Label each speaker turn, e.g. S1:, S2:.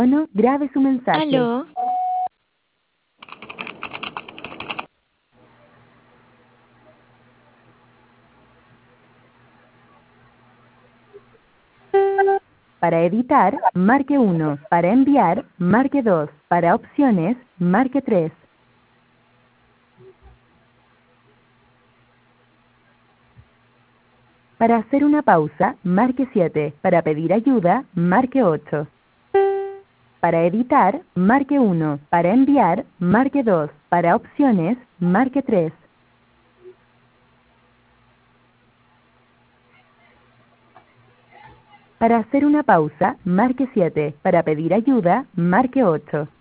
S1: teléfono, grabe su mensaje.
S2: Aló.
S1: Para editar, marque 1. Para enviar, marque 2. Para opciones, marque 3. Para hacer una pausa, marque 7. Para pedir ayuda, marque 8. Para editar, marque 1. Para enviar, marque 2. Para opciones, marque 3. Para hacer una pausa, marque 7. Para pedir ayuda, marque 8.